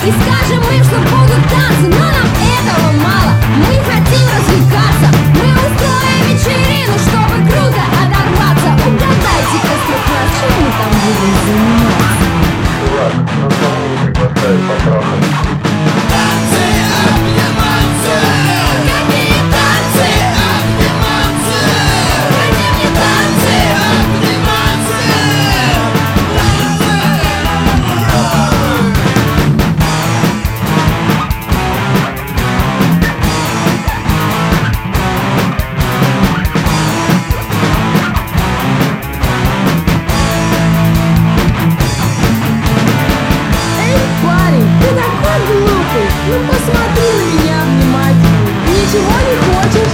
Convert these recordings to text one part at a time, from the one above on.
И скажем им, что будут танцы, но нам этого мало. Мы хотим развлекаться, мы устроим вечерину, чтобы круто оторваться. Угадайте-ка среди нас, чем мы там будем заниматься? Чувак, ну кого не приглашают по трахам? Ну посмотри на меня внимательно. Ничего не хочешь?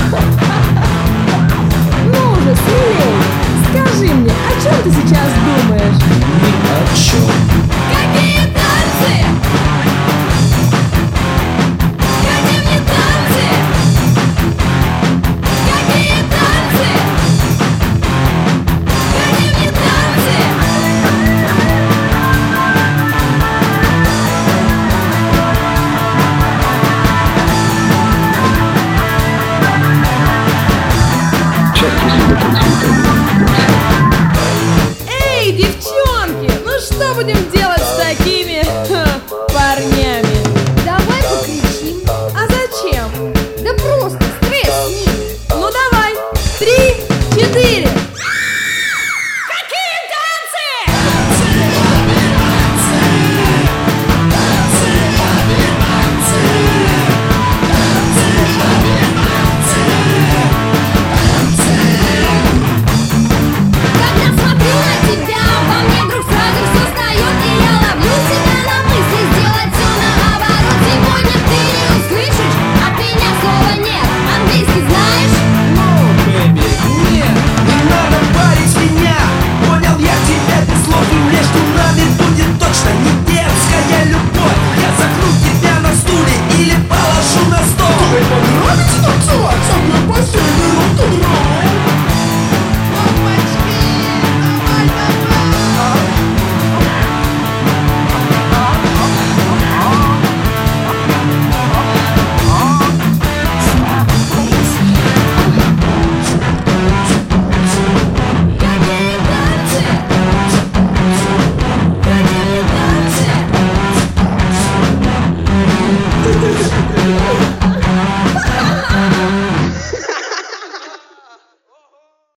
Ну уже, смелее. Скажи мне, о чем ты сейчас думаешь? Ни о чем. Какие танцы? Хотим не танцы? Какие танцы? Хотим не танцы? Эй, девчонки, ну что будем делать с такими